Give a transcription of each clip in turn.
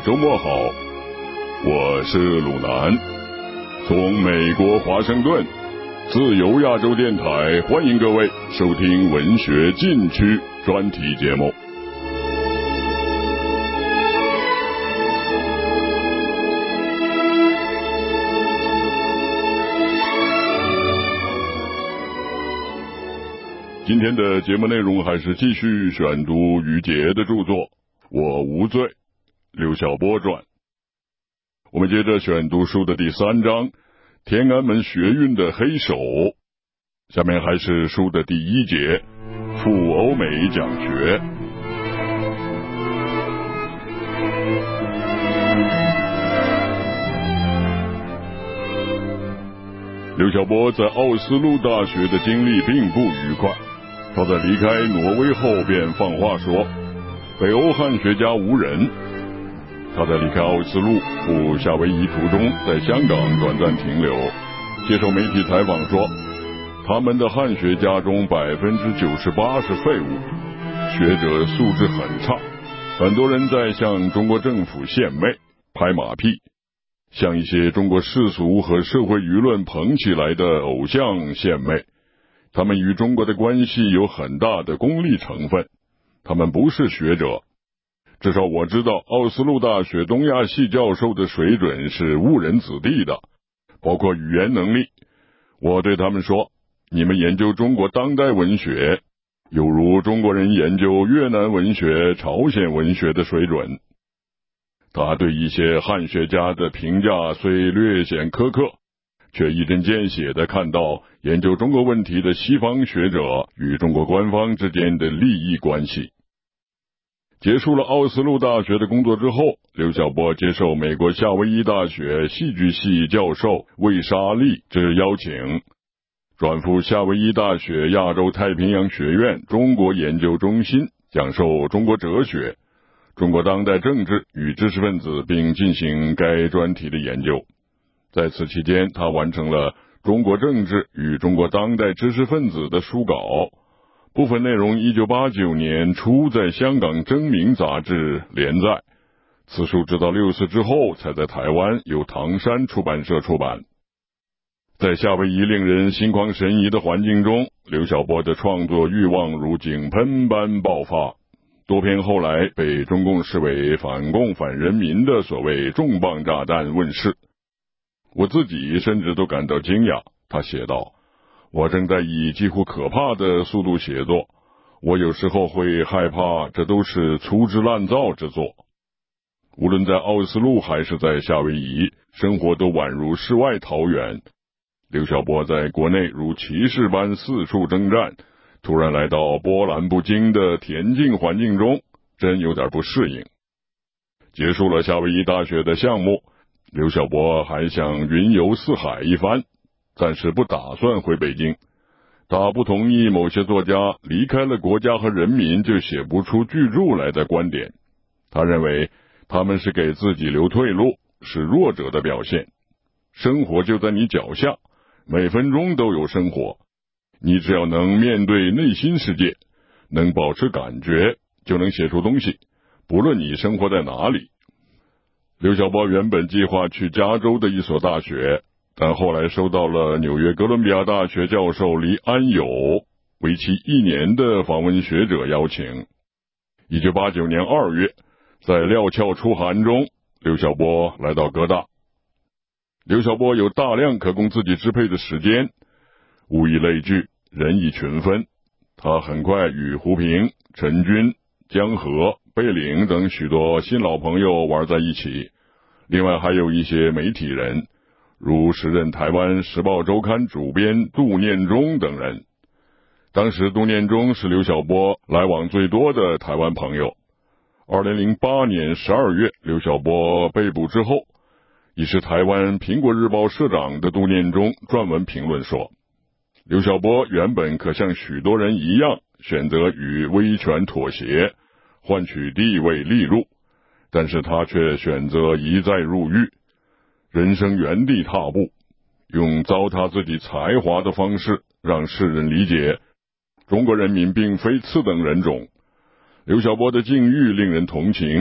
周末好，我是鲁南，从美国华盛顿自由亚洲电台欢迎各位收听文学禁区专题节目。今天的节目内容还是继续选读于杰的著作《我无罪》，刘晓波传。我们接着选读书的第3章，天安门学运的黑手。下面还是书的第1节，赴欧美讲学。刘晓波在奥斯陆大学的经历并不愉快，他在离开挪威后便放话说，北欧汉学家无人。他在离开奥斯陆赴夏威夷途中，在香港短暂停留，接受媒体采访说，他们的汉学家中98%是废物，学者素质很差，很多人在向中国政府献媚拍马屁，向一些中国世俗和社会舆论捧起来的偶像献媚，他们与中国的关系有很大的功利成分，他们不是学者。至少我知道奥斯陆大学东亚系教授的水准是误人子弟的，包括语言能力。我对他们说，你们研究中国当代文学，有如中国人研究越南文学、朝鲜文学的水准。他对一些汉学家的评价虽略显苛刻，却一针见血地看到研究中国问题的西方学者与中国官方之间的利益关系。结束了奥斯陆大学的工作之后，刘晓波接受美国夏威夷大学戏剧系教授魏莎莉之邀请，转赴夏威夷大学亚洲太平洋学院中国研究中心，讲授中国哲学、中国当代政治与知识分子，并进行该专题的研究。在此期间，他完成了《中国政治与中国当代知识分子》的书稿，部分内容1989年初在香港争鸣杂志连载，此书直到6次之后才在台湾由唐山出版社出版。在夏威夷令人心旷神怡的环境中，刘晓波的创作欲望如井喷般爆发，多篇后来被中共视为反共反人民的所谓重磅炸弹问世。我自己甚至都感到惊讶，他写道，我正在以几乎可怕的速度写作，我有时候会害怕这都是粗制滥造之作。无论在奥斯陆还是在夏威夷，生活都宛如世外桃源。刘晓波在国内如骑士般四处征战，突然来到波澜不惊的恬静环境中，真有点不适应。结束了夏威夷大学的项目，刘晓波还想云游四海一番，暂时不打算回北京。他不同意某些作家离开了国家和人民就写不出巨著来的观点，他认为他们是给自己留退路，是弱者的表现。生活就在你脚下，每分钟都有生活，你只要能面对内心世界，能保持感觉，就能写出东西，不论你生活在哪里。刘晓波原本计划去加州的一所大学，但后来收到了纽约哥伦比亚大学教授黎安友为期1年的访问学者邀请。1989年2月，在料峭初寒中，刘晓波来到哥大。刘晓波有大量可供自己支配的时间，物以类聚，人以群分。他很快与胡平、陈军、江河、贝岭等许多新老朋友玩在一起，另外还有一些媒体人，如时任台湾时报周刊主编杜念中等人。当时杜念中是刘晓波来往最多的台湾朋友。2008年12月，刘晓波被捕之后，已是台湾苹果日报社长的杜念中撰文评论说，刘晓波原本可像许多人一样选择与威权妥协，换取地位利禄，但是他却选择一再入狱，人生原地踏步，用糟蹋自己才华的方式让世人理解中国人民并非次等人种。刘晓波的境遇令人同情，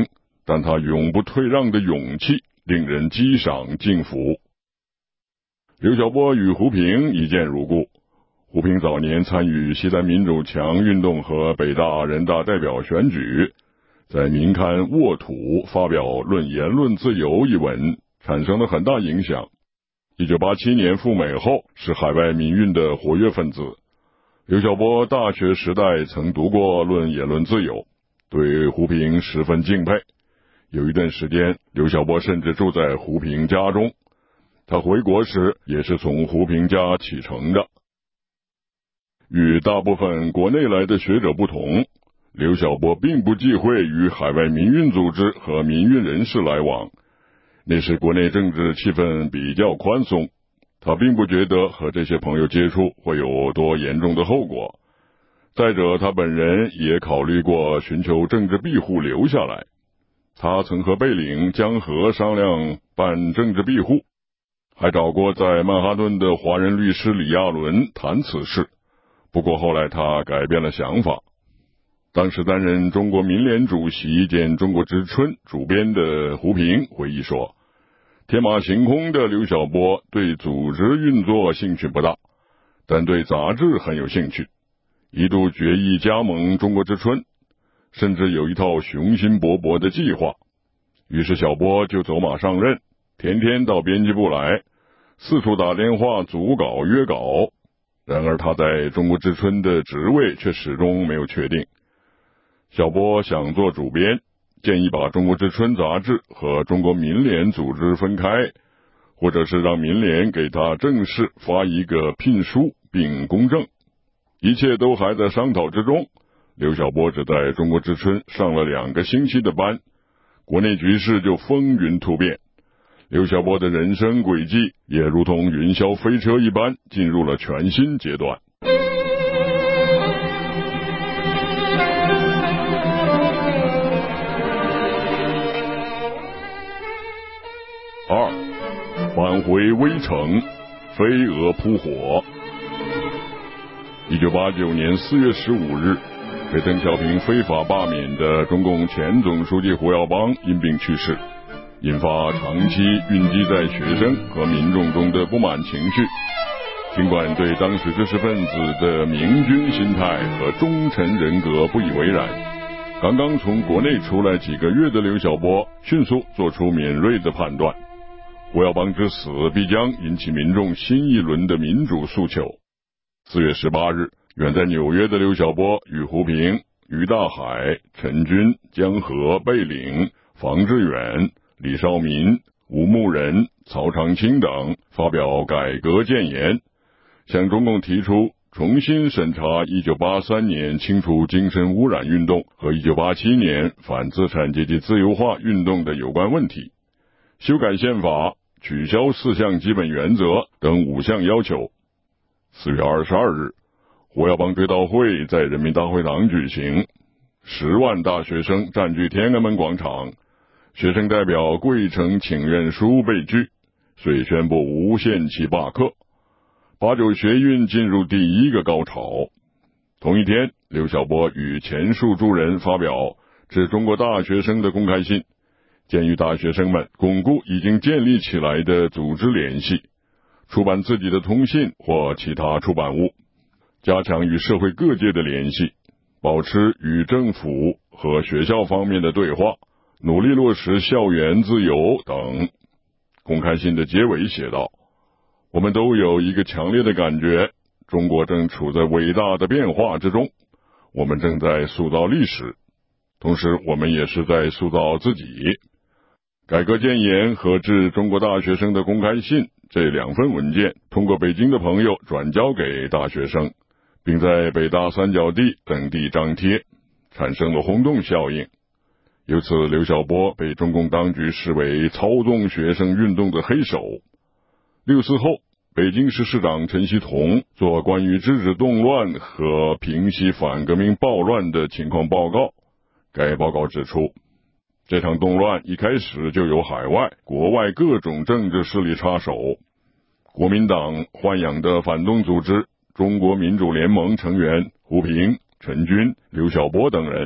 但他永不退让的勇气令人激赏敬服。刘晓波与胡平一见如故。胡平早年参与西南民主强运动和北大人大代表选举，在民刊《沃土》发表《论言论自由》一文，产生了很大影响。1987年赴美后，是海外民运的活跃分子。刘晓波大学时代曾读过《论言论自由》，对胡平十分敬佩。有一段时间，刘晓波甚至住在胡平家中。他回国时也是从胡平家启程的。与大部分国内来的学者不同，刘晓波并不忌讳与海外民运组织和民运人士来往。那时国内政治气氛比较宽松，他并不觉得和这些朋友接触会有多严重的后果。再者，他本人也考虑过寻求政治庇护留下来。他曾和贝岭、江河商量办政治庇护，还找过在曼哈顿的华人律师李亚伦谈此事。不过后来他改变了想法。当时担任中国民联主席兼中国之春主编的胡平回忆说，天马行空的刘晓波对组织运作兴趣不大，但对杂志很有兴趣，一度决意加盟中国之春，甚至有一套雄心勃勃的计划。于是小波就走马上任，天天到编辑部来，四处打电话组稿约稿。然而他在中国之春的职位却始终没有确定。小波想做主编，建议把中国之春杂志和中国民联组织分开，或者是让民联给他正式发一个聘书并公证。一切都还在商讨之中。刘晓波只在中国之春上了2个星期的班，国内局势就风云突变。刘晓波的人生轨迹也如同云霄飞车一般，进入了全新阶段。2. 返回危城，飞蛾扑火。1989年4月15日，被邓小平非法罢免的中共前总书记胡耀邦因病去世，引发长期蕴积在学生和民众中的不满情绪。尽管对当时知识分子的明君心态和忠臣人格不以为然，刚刚从国内出来几个月的刘晓波迅速做出敏锐的判断，胡耀邦之死必将引起民众新一轮的民主诉求。4月18日，远在纽约的刘晓波与胡平、于大海、陈军、江河、贝岭、房志远、李少民、吴牧人、曹长青等发表改革建言，向中共提出重新审查1983年清除精神污染运动和1987年反资产阶级自由化运动的有关问题，修改宪法，取消4项基本原则等5项要求。4月22日，胡耀邦追悼会在人民大会堂举行，10万大学生占据天安门广场，学生代表跪呈请愿书被拒，遂宣布无限期罢课。89学运进入第1个高潮。同一天，刘晓波与前述诸人发表致中国大学生的公开信，建议大学生们巩固已经建立起来的组织联系，出版自己的通信或其他出版物，加强与社会各界的联系，保持与政府和学校方面的对话，努力落实校园自由等。公开信的结尾写道，我们都有一个强烈的感觉，中国正处在伟大的变化之中，我们正在塑造历史，同时我们也是在塑造自己。改革建言和致中国大学生的公开信这2份文件通过北京的朋友转交给大学生，并在北大三角地等地张贴，产生了轰动效应。由此，刘晓波被中共当局视为操纵学生运动的黑手。6四后，北京市市长陈锡同做关于制止动乱和平息反革命暴乱的情况报告。该报告指出，这场动乱一开始就有海外、国外各种政治势力插手。国民党豢养的反动组织中国民主联盟成员胡平、陈军、刘晓波等人，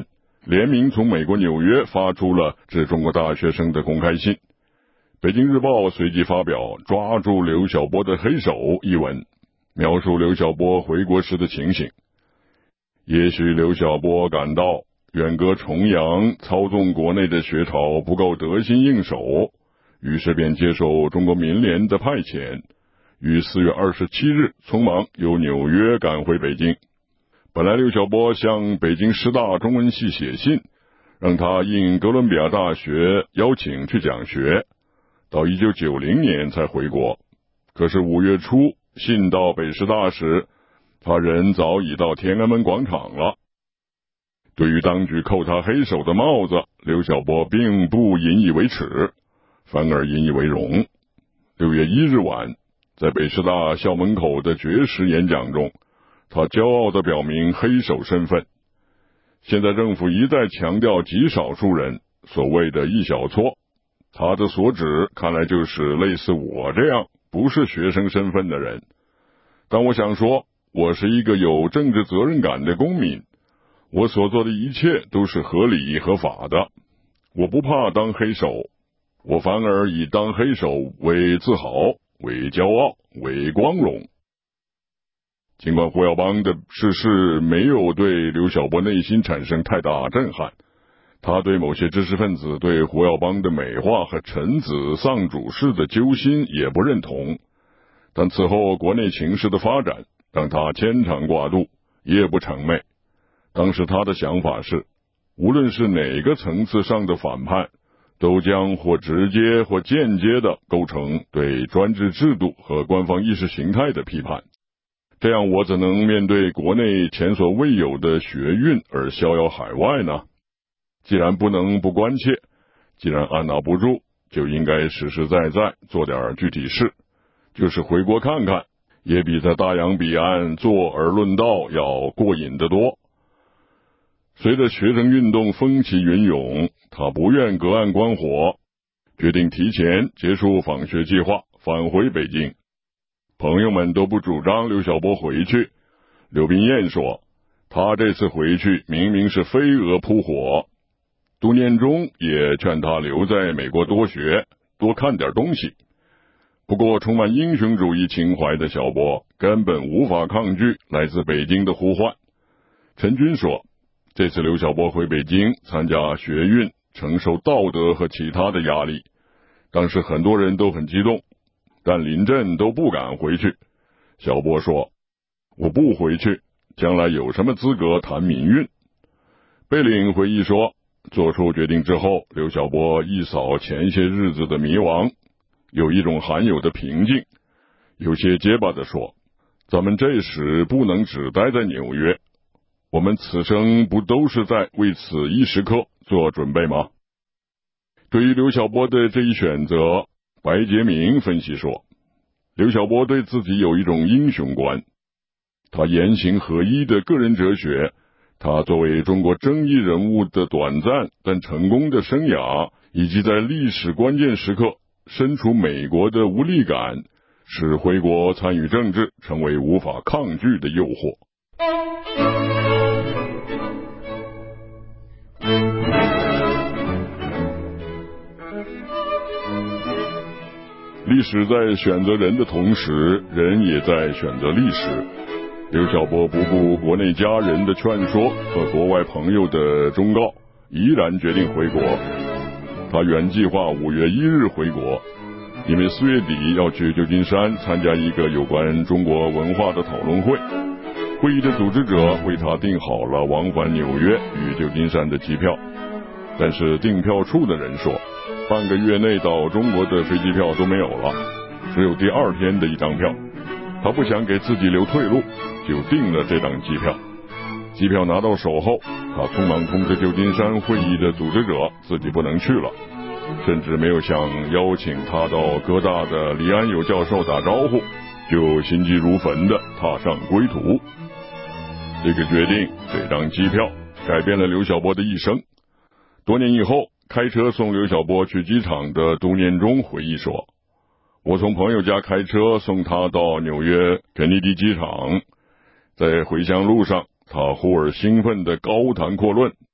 联名从美国纽约发出了致中国大学生的公开信。北京日报随即发表抓住刘晓波的黑手一文，描述刘晓波回国时的情形。也许刘晓波感到远隔重洋，操纵国内的学潮不够得心应手，于是便接受中国民联的派遣，于4月27日匆忙由纽约赶回北京。本来刘晓波向北京师大中文系写信，让他应哥伦比亚大学邀请去讲学，到1990年才回国。可是5月初信到北师大时，他人早已到天安门广场了。对于当局扣他黑手的帽子，刘晓波并不引以为耻，反而引以为荣。6月1日晚，在北师大校门口的绝食演讲中，他骄傲地表明黑手身份。现在政府一再强调极少数人，所谓的一小撮，他的所指看来就是类似我这样不是学生身份的人。但我想说，我是一个有政治责任感的公民，我所做的一切都是合理合法的，我不怕当黑手，我反而以当黑手为自豪，为骄傲，为光荣。尽管胡耀邦的逝世没有对刘晓波内心产生太大震撼，他对某些知识分子对胡耀邦的美化和臣子丧主式的揪心也不认同，但此后国内情势的发展让他牵肠挂肚，夜不成寐。当时他的想法是，无论是哪个层次上的反叛，都将或直接或间接地构成对专制制度和官方意识形态的批判。这样我怎能面对国内前所未有的学运而逍遥海外呢？既然不能不关切，既然按捺不住，就应该实实在在做点具体事，就是回国看看，也比在大洋彼岸坐而论道要过瘾得多。随着学生运动风起云涌，他不愿隔岸观火，决定提前结束访学计划，返回北京。朋友们都不主张刘晓波回去。刘宾彦说，他这次回去明明是飞蛾扑火。杜念中也劝他留在美国多学，多看点东西。不过充满英雄主义情怀的晓波根本无法抗拒来自北京的呼唤。陈军说，这次刘晓波回北京参加学运，承受道德和其他的压力，当时很多人都很激动，但临阵都不敢回去。晓波说，我不回去，将来有什么资格谈民运？贝岭回忆说，做出决定之后，刘晓波一扫前些日子的迷惘，有一种罕有的平静，有些结巴地说，咱们这时不能只待在纽约，我们此生不都是在为此一时刻做准备吗？对于刘晓波的这一选择，白洁明分析说，刘晓波对自己有一种英雄观，他言行合一的个人哲学，他作为中国争议人物的短暂但成功的生涯，以及在历史关键时刻身处美国的无力感，使回国参与政治成为无法抗拒的诱惑。历史在选择人的同时，人也在选择历史。刘晓波不顾国内家人的劝说和国外朋友的忠告，毅然决定回国。他原计划5月1日回国，因为4月底要去旧金山参加一个有关中国文化的讨论会。会议的组织者为他订好了往返纽约与旧金山的机票，但是订票处的人说，半个月内到中国的飞机票都没有了，只有第2天的一张票。他不想给自己留退路，就订了这张机票。机票拿到手后，他匆忙通知旧金山会议的组织者自己不能去了，甚至没有向邀请他到哥大的李安友教授打招呼，就心急如焚地踏上归途。这个决定，这张机票改变了刘晓波的一生。多年以后，开车送刘晓波去机场的杜念中回忆说，我从朋友家开车送他到纽约肯尼迪机场，在回乡路上，他忽而兴奋地高谈阔论，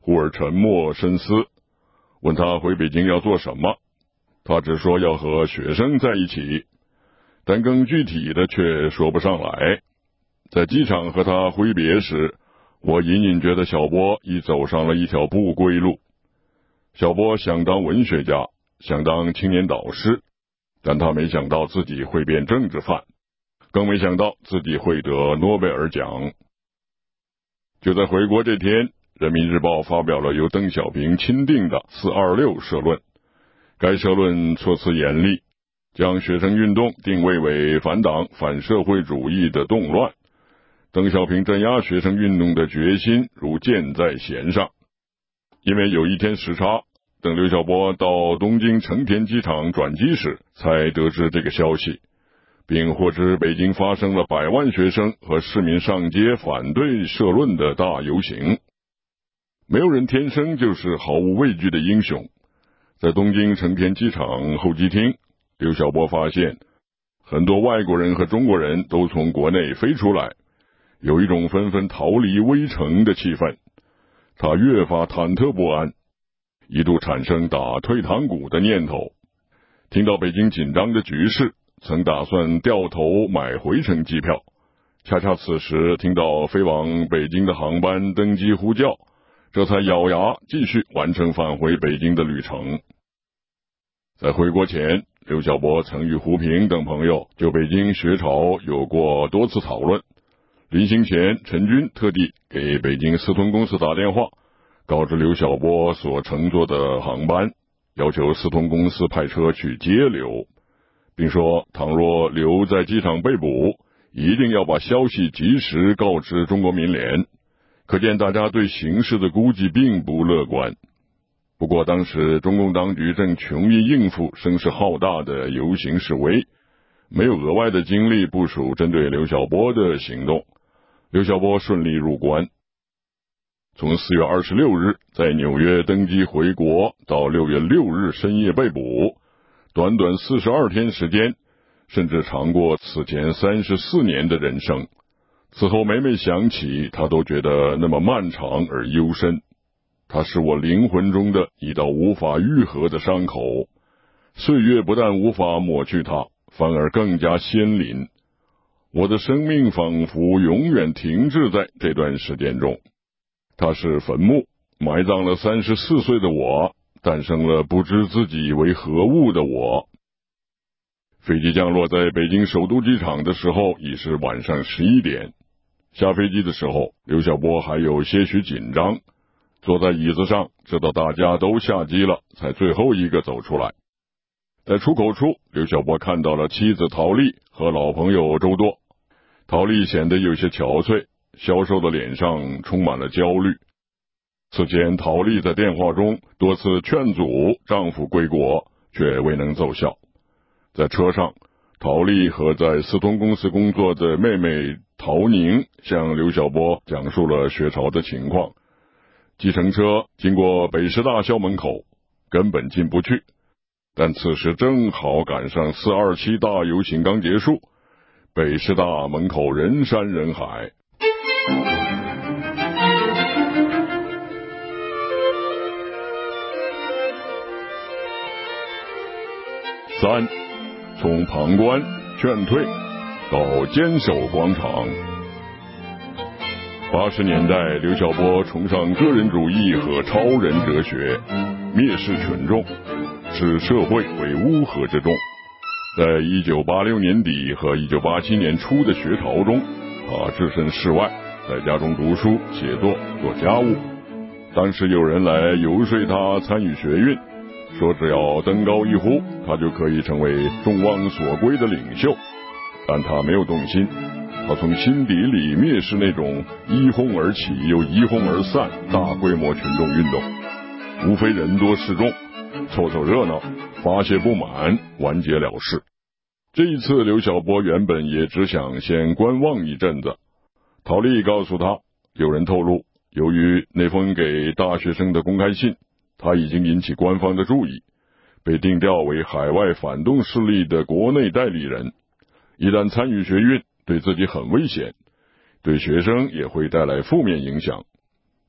忽而沉默深思，问他回北京要做什么。他只说要和学生在一起，但更具体的却说不上来。在机场和他挥别时，我隐隐觉得小波已走上了一条不归路。小波想当文学家，想当青年导师，但他没想到自己会变政治犯，更没想到自己会得诺贝尔奖。就在回国这天，人民日报发表了由邓小平钦定的426社论。该社论措辞严厉，将学生运动定位为反党反社会主义的动乱。邓小平镇压学生运动的决心如箭在弦上。因为有一天时差，等刘晓波到东京成田机场转机时，才得知这个消息，并获知北京发生了100万学生和市民上街反对社论的大游行。没有人天生就是毫无畏惧的英雄。在东京成田机场候机厅，刘晓波发现很多外国人和中国人都从国内飞出来，有一种纷纷逃离危城的气氛。他越发忐忑不安，一度产生打退堂鼓的念头。听到北京紧张的局势，曾打算掉头买回程机票，恰恰此时听到飞往北京的航班登机呼叫，这才咬牙继续完成返回北京的旅程。在回国前，刘晓波曾与胡平等朋友就北京学潮有过多次讨论。临行前，陈军特地给北京四通公司打电话，告知刘晓波所乘坐的航班，要求四通公司派车去接刘，并说倘若刘在机场被捕，一定要把消息及时告知中国民联。可见大家对形势的估计并不乐观。不过当时中共当局正穷于应付声势浩大的游行示威，没有额外的精力部署针对刘晓波的行动。刘晓波顺利入关，从4月26日在纽约登机回国，到6月6日深夜被捕，短短42天时间，甚至长过此前34年的人生。此后每每想起，他都觉得那么漫长而幽深。它是我灵魂中的一道无法愈合的伤口，岁月不但无法抹去它，反而更加鲜淋。我的生命仿佛永远停滞在这段时间中。它是坟墓，埋葬了34岁的我，诞生了不知自己为何物的我。飞机降落在北京首都机场的时候已是晚上11点。下飞机的时候，刘晓波还有些许紧张，坐在椅子上，直到大家都下机了，才最后一个走出来。在出口处，刘晓波看到了妻子陶丽和老朋友周舵。陶丽显得有些憔悴，消瘦的脸上充满了焦虑。此前陶丽在电话中多次劝阻丈夫归国，却未能奏效。在车上，陶丽和在四通公司工作的妹妹陶宁向刘晓波讲述了学潮的情况。计程车经过北师大校门口，根本进不去，但此时正好赶上427大游行刚结束，北师大门口人山人海。3，从旁观劝退到坚守广场。80年代，刘晓波崇尚个人主义和超人哲学，蔑视群众，视社会为乌合之众。在1986年底和1987年初的学潮中，他置身事外，在家中读书、写作、做家务。当时有人来游说他参与学运，说只要登高一呼，他就可以成为众望所归的领袖。但他没有动心，他从心底里蔑视那种一哄而起又一哄而散大规模群众运动，无非人多势众，凑凑热闹，发泄不满，完结了事。这一次刘晓波原本也只想先观望一阵子。陶丽告诉他，有人透露，由于那封给大学生的公开信，他已经引起官方的注意，被定调为海外反动势力的国内代理人。一旦参与学运，对自己很危险，对学生也会带来负面影响。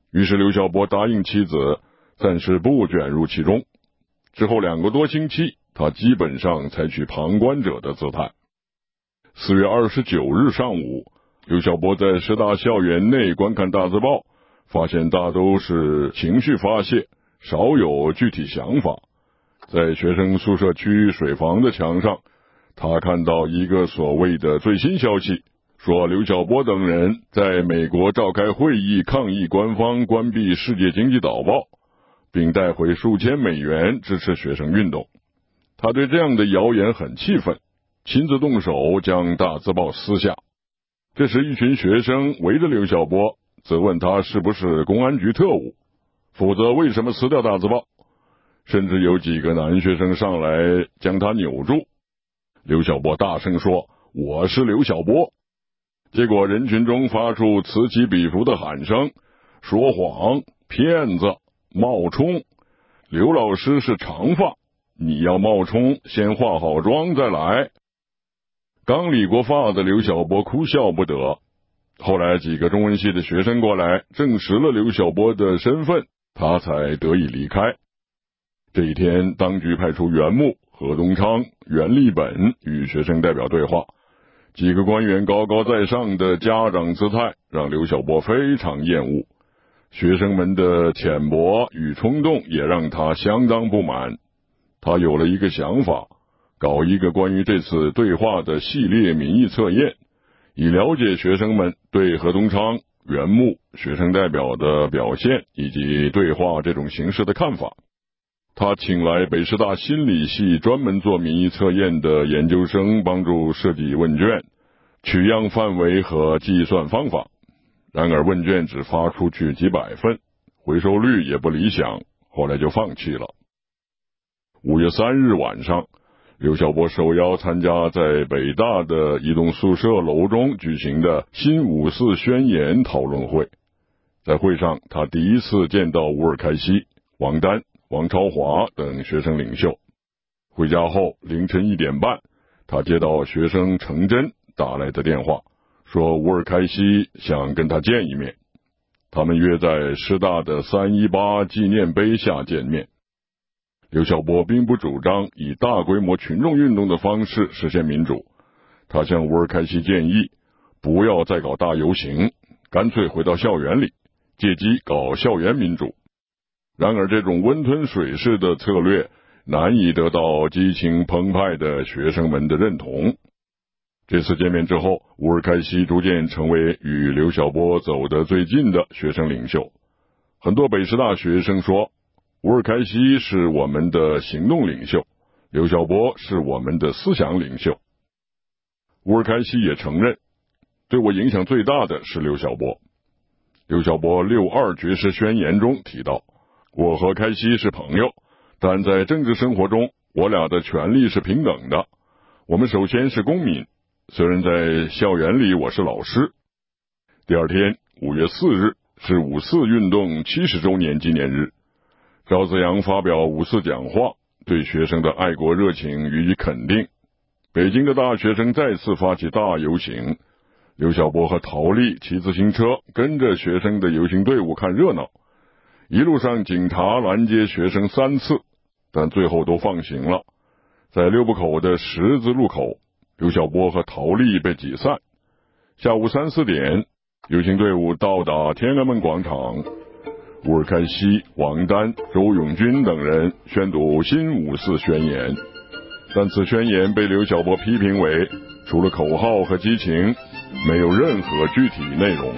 于是刘晓波答应妻子暂时不卷入其中。之后2个多星期，他基本上采取旁观者的姿态。4月29日上午，刘晓波在师大校园内观看大字报，发现大都是情绪发泄，少有具体想法。在学生宿舍区水房的墙上，他看到一个所谓的最新消息，说刘晓波等人在美国召开会议抗议官方关闭世界经济导报，并带回数千美元支持学生运动。他对这样的谣言很气愤，亲自动手将大字报撕下。这时一群学生围着刘晓波，责问他是不是公安局特务，否则为什么撕掉大字报，甚至有几个男学生上来将他扭住。刘晓波大声说，我是刘晓波。结果人群中发出此起彼伏的喊声，说谎，骗子，冒充，刘老师是长发，你要冒充先化好妆再来。刚理过发的刘晓波哭笑不得。后来几个中文系的学生过来证实了刘晓波的身份，他才得以离开。这一天，当局派出袁牧、何东昌、袁立本与学生代表对话。几个官员高高在上的家长姿态让刘晓波非常厌恶，学生们的浅薄与冲动也让他相当不满。他有了一个想法，搞一个关于这次对话的系列民意测验，以了解学生们对何东昌、袁牧、学生代表的表现以及对话这种形式的看法。他请来北师大心理系专门做民意测验的研究生帮助设计问卷、取样范围和计算方法。然而问卷只发出去几百份，回收率也不理想，后来就放弃了。5月3日晚上，刘晓波受邀参加在北大的一栋宿舍楼中举行的新五四宣言讨论会。在会上，他第一次见到乌尔开西、王丹、王超华等学生领袖。回家后凌晨1点半，他接到学生程真打来的电话，说乌尔开西想跟他见一面。他们约在师大的318纪念碑下见面。刘晓波并不主张以大规模群众运动的方式实现民主，他向乌尔开西建议不要再搞大游行，干脆回到校园里，借机搞校园民主。然而这种温吞水式的策略难以得到激情澎湃的学生们的认同。这次见面之后，乌尔开西逐渐成为与刘晓波走得最近的学生领袖。很多北师大学生说，乌尔开西是我们的行动领袖，刘晓波是我们的思想领袖。乌尔开西也承认，对我影响最大的是刘晓波。刘晓波6·2绝食宣言中提到，我和开西是朋友，但在政治生活中，我俩的权利是平等的。我们首先是公民，虽然在校园里我是老师。第二天5月4日是5四运动70周年纪念日，赵紫阳发表5四讲话，对学生的爱国热情予以肯定。北京的大学生再次发起大游行，刘晓波和陶丽骑自行车跟着学生的游行队伍看热闹。一路上警察拦截学生3次，但最后都放行了。在六部口的十字路口，刘晓波和陶丽被挤散。下午3、4点，游行队伍到达天安门广场，乌尔开西、王丹、周永军等人宣读新5四宣言，但此宣言被刘晓波批评为除了口号和激情，没有任何具体内容。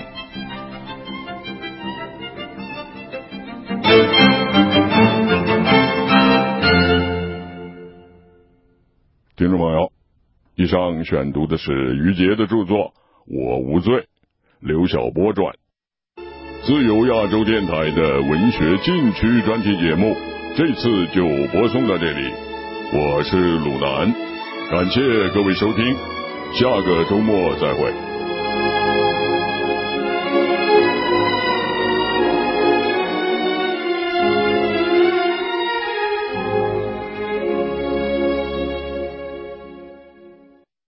听众朋友，以上选读的是于杰的著作《我无罪》，刘晓波传。自由亚洲电台的文学禁区专题节目，这次就播送到这里。我是鲁南，感谢各位收听，下个周末再会。